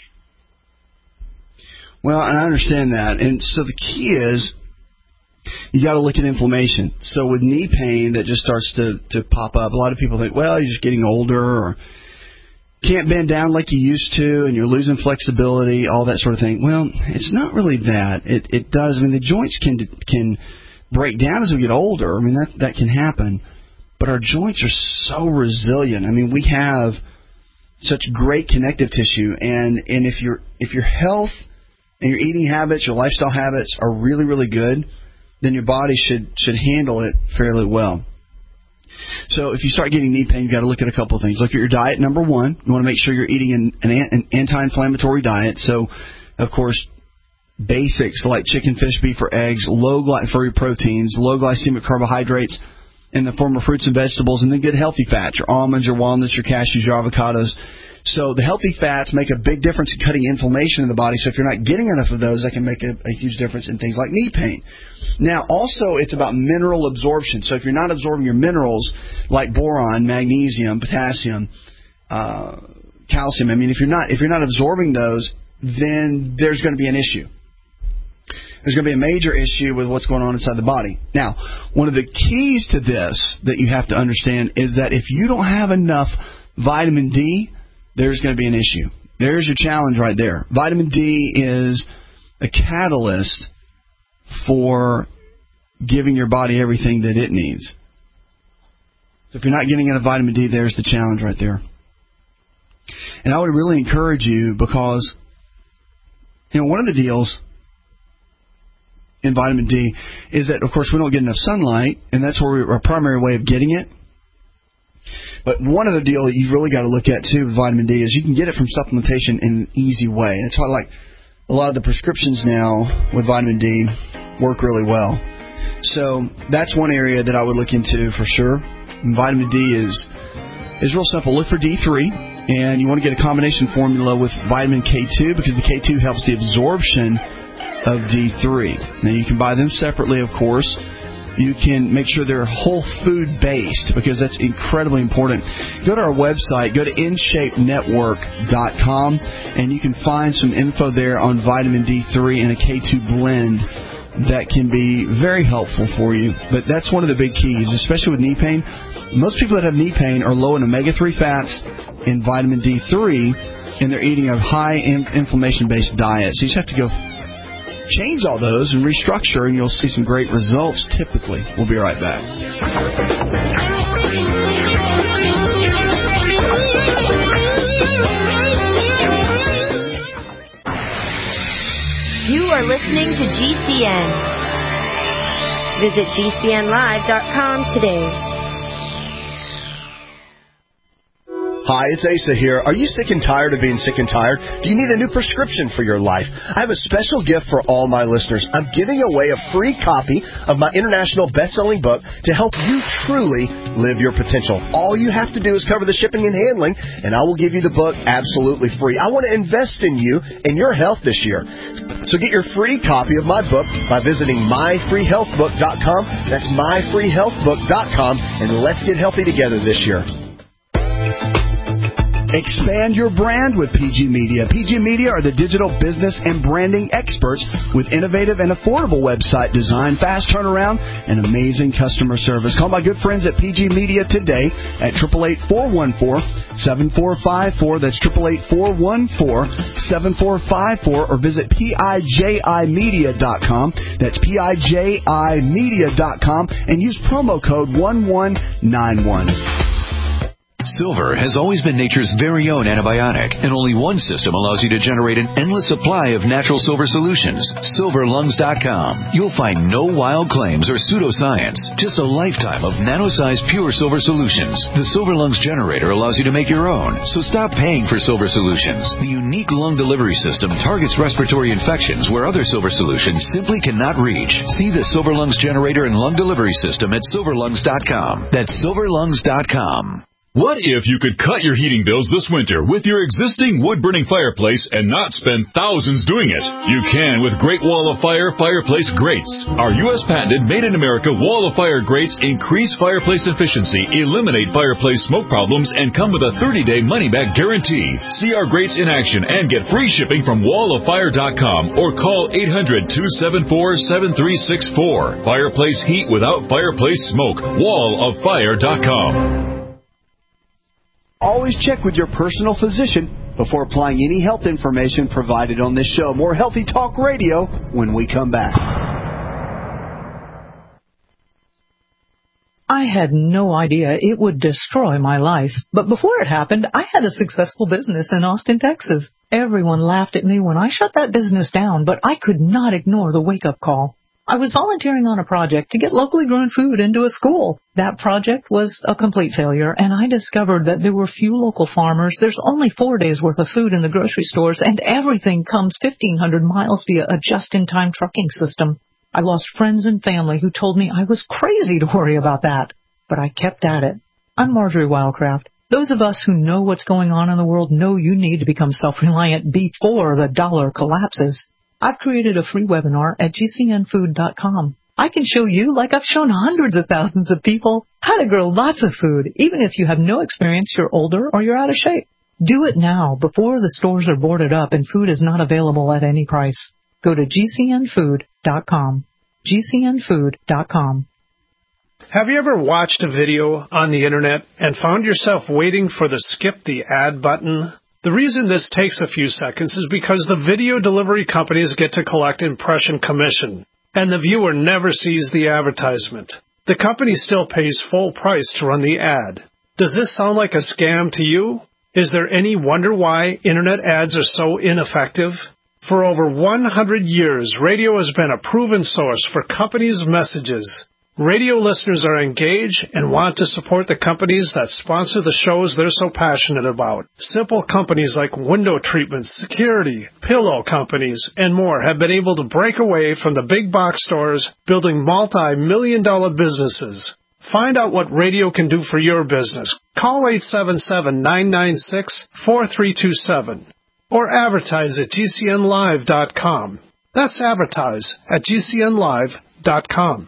Well, and I understand that. And so the key is you got to look at inflammation. So with knee pain that just starts to, to pop up, a lot of people think, well, you're just getting older or can't bend down like you used to and you're losing flexibility, all that sort of thing. Well, it's not really that. It it does. I mean, the joints can can break down as we get older. I mean, that, that can happen. But our joints are so resilient. I mean, we have such great connective tissue. And, and if, your if your health and your eating habits, your lifestyle habits are really, really good, then your body should should handle it fairly well. So if you start getting knee pain, you've got to look at a couple of things. Look at your diet, number one. You want to make sure you're eating an, an, an anti-inflammatory diet. So, of course, basics like chicken, fish, beef, or eggs, low glycemic proteins, low glycemic carbohydrates in the form of fruits and vegetables, and then good healthy fats, your almonds, your walnuts, your cashews, your avocados. So the healthy fats make a big difference in cutting inflammation in the body. So if you're not getting enough of those, that can make a, a huge difference in things like knee pain. Now, also, it's about mineral absorption. So if you're not absorbing your minerals like boron, magnesium, potassium, uh, calcium, I mean, if you're not if you're not absorbing those, then there's going to be an issue. There's going to be a major issue with what's going on inside the body. Now, one of the keys to this that you have to understand is that if you don't have enough vitamin D, there's going to be an issue. There's your challenge right there. Vitamin D is a catalyst for giving your body everything that it needs. So if you're not getting enough vitamin D, there's the challenge right there. And I would really encourage you because, you know, one of the deals in vitamin D is that, of course, we don't get enough sunlight, and that's where we, our primary way of getting it. But one other deal that you've really got to look at, too, with vitamin D is you can get it from supplementation in an easy way. That's why, like, a lot of the prescriptions now with vitamin D work really well. So that's one area that I would look into for sure. And vitamin D is is real simple. Look for D three, and you want to get a combination formula with vitamin K two because the K two helps the absorption of D three. Now, you can buy them separately, of course. You can make sure they're whole food based because that's incredibly important. Go to our website, go to in shape network dot com, and you can find some info there on vitamin D three and a K two blend that can be very helpful for you. But that's one of the big keys, especially with knee pain. Most people that have knee pain are low in omega three fats and vitamin D three, and they're eating a high inflammation based diet. So you just have to go change all those and restructure, and you'll see some great results typically. We'll be right back. You are listening to G C N. Visit G C N live dot com today. Hi, it's Asa here. Are you sick and tired of being sick and tired? Do you need a new prescription for your life? I have a special gift for all my listeners. I'm giving away a free copy of my international best-selling book to help you truly live your potential. All you have to do is cover the shipping and handling, and I will give you the book absolutely free. I want to invest in you and your health this year. So get your free copy of my book by visiting my free health book dot com. That's my free health book dot com, and let's get healthy together this year. Expand your brand with P G Media. P G Media are the digital business and branding experts with innovative and affordable website design, fast turnaround, and amazing customer service. Call my good friends at P G Media today at eight eight eight, four one four, seven four five four. That's eight eight eight, four one four, seven four five four, or visit P I J I media dot com. That's P I J I media dot com, and use promo code one one nine one. Silver has always been nature's very own antibiotic, and only one system allows you to generate an endless supply of natural silver solutions. silver lungs dot com. You'll find no wild claims or pseudoscience, just a lifetime of nano-sized pure silver solutions. The Silver Lungs generator allows you to make your own, so stop paying for silver solutions. The unique lung delivery system targets respiratory infections where other silver solutions simply cannot reach. See the Silver Lungs generator and lung delivery system at silver lungs dot com. That's silver lungs dot com. What if you could cut your heating bills this winter with your existing wood-burning fireplace and not spend thousands doing it? You can with Great Wall of Fire fireplace grates. Our U S patented made-in-America Wall of Fire grates increase fireplace efficiency, eliminate fireplace smoke problems, and come with a thirty-day money-back guarantee. See our grates in action and get free shipping from wall of fire dot com or call eight hundred, two seven four, seven three six four. Fireplace heat without fireplace smoke. wall of fire dot com. Always check with your personal physician before applying any health information provided on this show. More Healthy Talk Radio when we come back. I had no idea it would destroy my life. But before it happened, I had a successful business in Austin, Texas. Everyone laughed at me when I shut that business down, but I could not ignore the wake-up call. I was volunteering on a project to get locally grown food into a school. That project was a complete failure, and I discovered that there were few local farmers. There's only four days' worth of food in the grocery stores, and everything comes fifteen hundred miles via a just-in-time trucking system. I lost friends and family who told me I was crazy to worry about that, but I kept at it. I'm Marjorie Wildcraft. Those of us who know what's going on in the world know you need to become self-reliant before the dollar collapses. I've created a free webinar at G C N food dot com. I can show you, like I've shown hundreds of thousands of people, how to grow lots of food, even if you have no experience, you're older, or you're out of shape. Do it now, before the stores are boarded up and food is not available at any price. Go to G C N food dot com. G C N food dot com. Have you ever watched a video on the Internet and found yourself waiting for the skip the ad button? The reason this takes a few seconds is because the video delivery companies get to collect impression commission, and the viewer never sees the advertisement. The company still pays full price to run the ad. Does this sound like a scam to you? Is there any wonder why Internet ads are so ineffective? For over one hundred years, radio has been a proven source for companies' messages. Radio listeners are engaged and want to support the companies that sponsor the shows they're so passionate about. Simple companies like window treatments, security, pillow companies, and more have been able to break away from the big box stores, building multi-million dollar businesses. Find out what radio can do for your business. Call eight seven seven, nine nine six, four three two seven or advertise at G C N live dot com. That's advertise at G C N live dot com.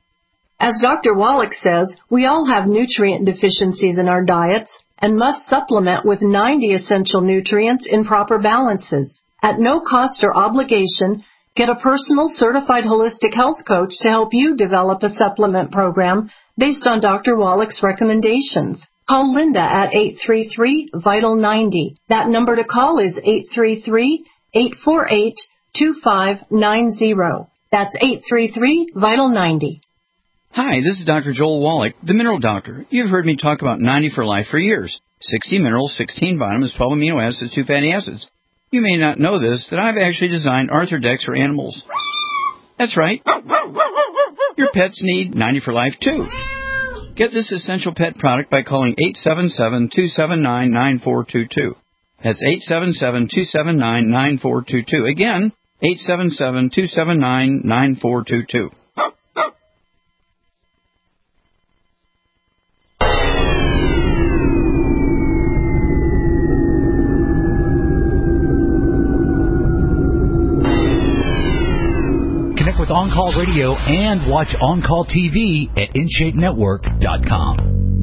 As Doctor Wallach says, we all have nutrient deficiencies in our diets and must supplement with ninety essential nutrients in proper balances. At no cost or obligation, get a personal certified holistic health coach to help you develop a supplement program based on Doctor Wallach's recommendations. Call Linda at eight three three, VITAL ninety. That number to call is eight three three, eight four eight, two five nine zero. That's eight three three, VITAL ninety. Hi, this is Doctor Joel Wallach, the Mineral Doctor. You've heard me talk about ninety for Life for years. sixty minerals, sixteen vitamins, twelve amino acids, two fatty acids. You may not know this, that I've actually designed Arthrodex for animals. That's right. Your pets need ninety for Life, too. Get this essential pet product by calling eight seven seven, two seven nine, nine four two two. That's eight seven seven, two seven nine, nine four two two. Again, eight seven seven, two seven nine, nine four two two. Connect with On Call Radio and watch On Call T V at in shape network dot com.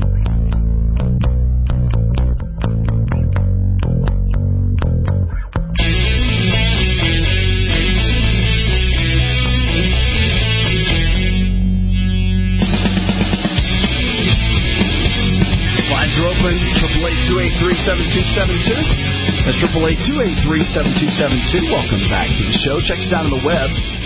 Lines are open, triple eight two eight three seven two seven two. That's triple eight two eight three seven two seven two. Welcome back to the show. Check us out on the web.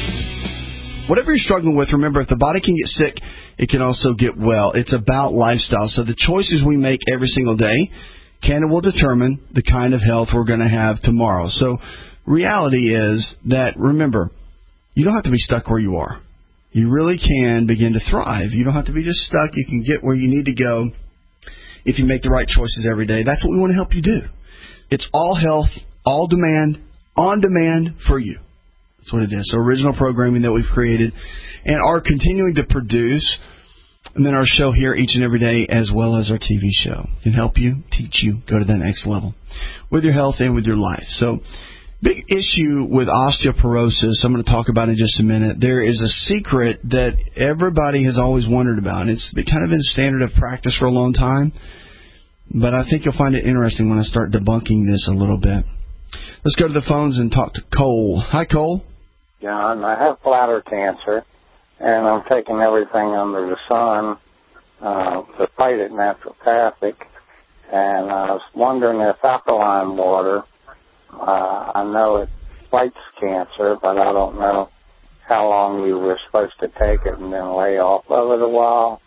Whatever you're struggling with, remember, if the body can get sick, it can also get well. It's about lifestyle. So the choices we make every single day can and will determine the kind of health we're going to have tomorrow. So reality is that, remember, you don't have to be stuck where you are. You really can begin to thrive. You don't have to be just stuck. You can get where you need to go if you make the right choices every day. That's what we want to help you do. It's all health, all demand, on demand for you. That's what it is. So original programming that we've created and are continuing to produce. And then our show here each and every day, as well as our T V show, can help you, teach you, go to that next level with your health and with your life. So big issue with osteoporosis I'm going to talk about in just a minute. There is a secret that everybody has always wondered about. It's kind of been standard of practice for a long time, but I think you'll find it interesting when I start debunking this a little bit. Let's go to the phones and talk to Cole. Hi, Cole. John, I have bladder cancer, and I'm taking everything under the sun uh, to fight it naturopathic. And I was wondering if alkaline water, uh, I know it fights cancer, but I don't know how long you were supposed to take it and then lay off of it a while.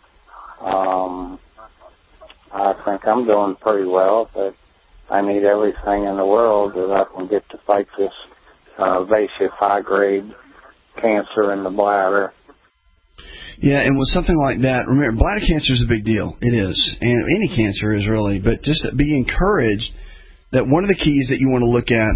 Um, I think I'm doing pretty well, but I need everything in the world that I can get to fight this uh, invasive high-grade cancer in the bladder. Yeah, and with something like that, remember, bladder cancer is a big deal. It is. And any cancer is really. But just be encouraged that one of the keys that you want to look at,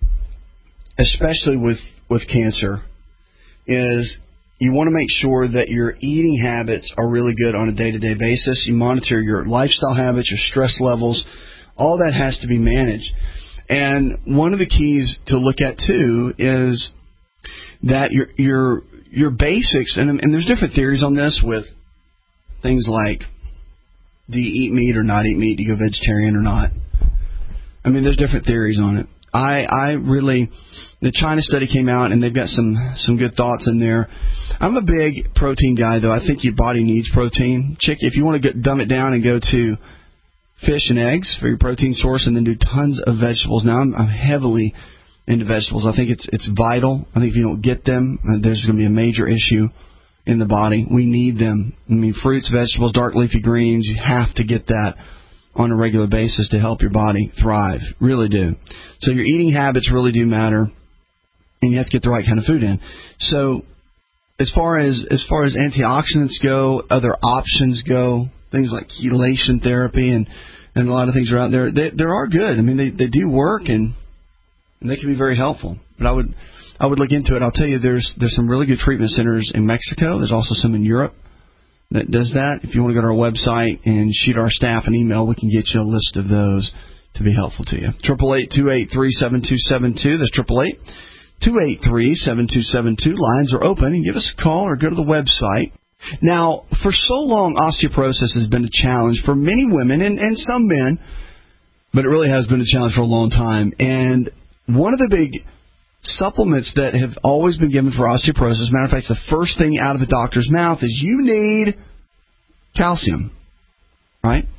especially with, with cancer, is you want to make sure that your eating habits are really good on a day-to-day basis. You monitor your lifestyle habits, your stress levels. All that has to be managed. And one of the keys to look at, too, is that your your your basics, and, and there's different theories on this with things like, do you eat meat or not eat meat? Do you go vegetarian or not? I mean, there's different theories on it. I, I really, the China study came out, and they've got some, some good thoughts in there. I'm a big protein guy, though. I think your body needs protein. Chick, if you want to get, dumb it down and go to fish and eggs for your protein source, and then do tons of vegetables. Now, I'm, I'm heavily into vegetables. I think it's it's vital. I think if you don't get them, uh, there's going to be a major issue in the body. We need them. I mean, fruits, vegetables, dark leafy greens, you have to get that on a regular basis to help your body thrive. Really do. So your eating habits really do matter, and you have to get the right kind of food in. So as far as as far as antioxidants go, other options go, things like chelation therapy and, and a lot of things are out there. They, they are good. I mean, they, they do work, and, and they can be very helpful. But I would I would look into it. I'll tell you, there's there's some really good treatment centers in Mexico. There's also some in Europe that does that. If you want to go to our website and shoot our staff an email, we can get you a list of those to be helpful to you. triple eight, two eight three, seven two seven two. That's triple eight, two eight three, seven two seven two. Lines are open, and give us a call or go to the website. Now, for so long, osteoporosis has been a challenge for many women and, and some men, but it really has been a challenge for a long time. And one of the big supplements that have always been given for osteoporosis, matter of fact, the first thing out of a doctor's mouth is you need calcium, right?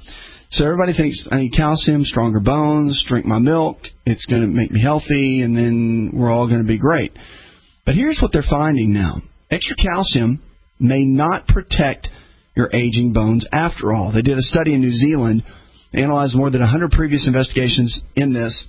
So everybody thinks I need calcium, stronger bones, drink my milk, it's going to make me healthy, and then we're all going to be great. But here's what they're finding now. Extra calcium may not protect your aging bones after all. They did a study in New Zealand. They analyzed more than one hundred previous investigations in this,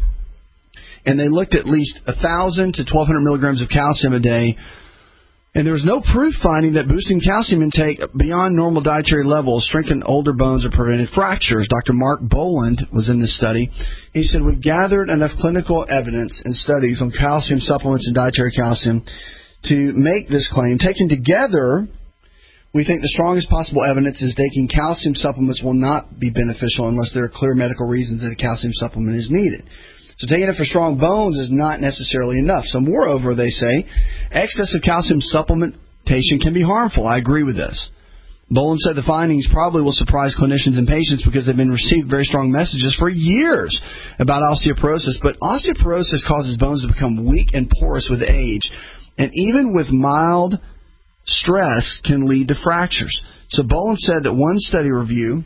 and they looked at least one thousand to twelve hundred milligrams of calcium a day, and there was no proof finding that boosting calcium intake beyond normal dietary levels strengthened older bones or prevented fractures. Doctor Mark Boland was in this study. He said, we gathered enough clinical evidence and studies on calcium supplements and dietary calcium to make this claim. Taken together, we think the strongest possible evidence is taking calcium supplements will not be beneficial unless there are clear medical reasons that a calcium supplement is needed. So taking it for strong bones is not necessarily enough. So moreover, they say, excessive calcium supplementation can be harmful. I agree with this. Boland said the findings probably will surprise clinicians and patients because they've been received very strong messages for years about osteoporosis. But osteoporosis causes bones to become weak and porous with age. And even with mild stress can lead to fractures. So Boland said that one study review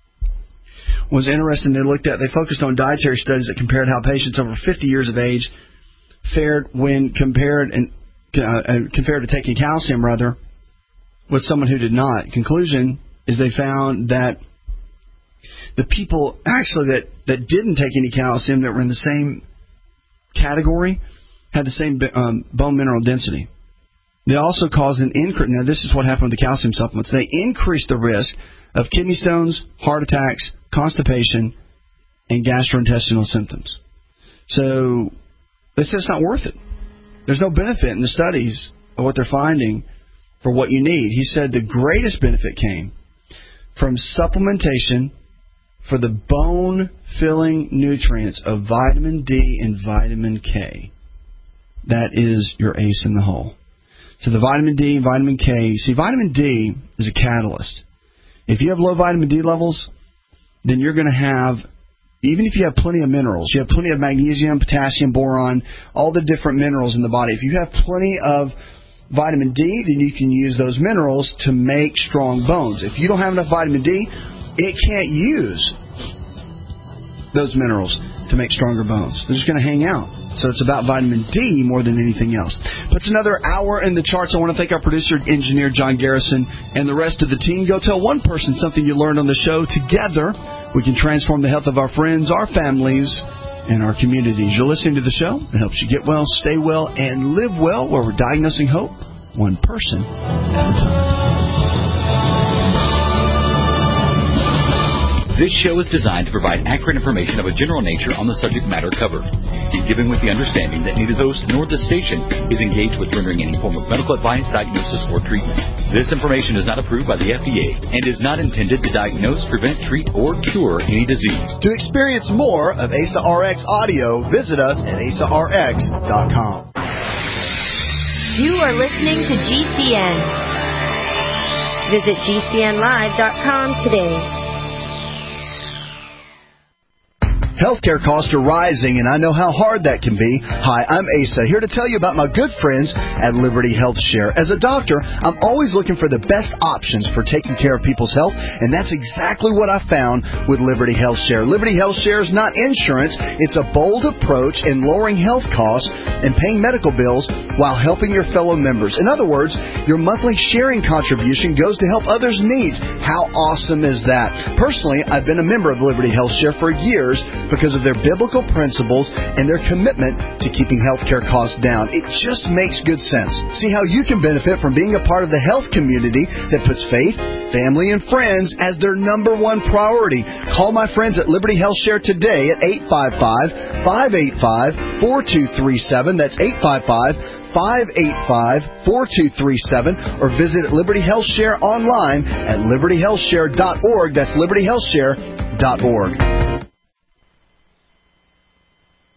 was interesting. They looked at, they focused on dietary studies that compared how patients over fifty years of age fared when compared and uh, compared to taking calcium, rather, with someone who did not. Conclusion is they found that the people actually that, that didn't take any calcium, that were in the same category, had the same um, bone mineral density. They also caused an increase. Now, this is what happened with the calcium supplements. They increased the risk of kidney stones, heart attacks, constipation, and gastrointestinal symptoms. So they said it's not worth it. There's no benefit in the studies of what they're finding for what you need. He said the greatest benefit came from supplementation for the bone-filling nutrients of vitamin D and vitamin K. That is your ace in the hole. So the vitamin D and vitamin K, see, vitamin D is a catalyst. If you have low vitamin D levels, then you're going to have, even if you have plenty of minerals, you have plenty of magnesium, potassium, boron, all the different minerals in the body. If you have plenty of vitamin D, then you can use those minerals to make strong bones. If you don't have enough vitamin D, it can't use those minerals to make stronger bones. They're just going to hang out. So it's about vitamin D more than anything else. But it's another hour in the charts. I want to thank our producer, engineer John Garrison, and the rest of the team. Go tell one person something you learned on the show. Together, we can transform the health of our friends, our families, and our communities. You're listening to the show that helps you get well, stay well, and live well, where we're diagnosing hope one person at a time. This show is designed to provide accurate information of a general nature on the subject matter covered, and given with the understanding that neither the host nor the station is engaged with rendering any form of medical advice, diagnosis, or treatment. This information is not approved by the F D A and is not intended to diagnose, prevent, treat, or cure any disease. To experience more of A S A R X audio, visit us at A S A R X dot com. You are listening to G C N. Visit G C N live dot com today. Healthcare costs are rising, and I know how hard that can be. Hi, I'm Asa, here to tell you about my good friends at Liberty Health Share. As a doctor, I'm always looking for the best options for taking care of people's health, and that's exactly what I found with Liberty Health Share. Liberty Health Share is not insurance. It's a bold approach in lowering health costs and paying medical bills while helping your fellow members. In other words, your monthly sharing contribution goes to help others' needs. How awesome is that? Personally, I've been a member of Liberty Health Share for years because of their biblical principles and their commitment to keeping healthcare costs down. It just makes good sense. See how you can benefit from being a part of the health community that puts faith, family, and friends as their number one priority. Call my friends at Liberty Health Share today at eight five five, five eight five, four two three seven. That's eight five five, five eight five, four two three seven, or visit Liberty Health Share online at liberty health share dot org. That's liberty health share dot org.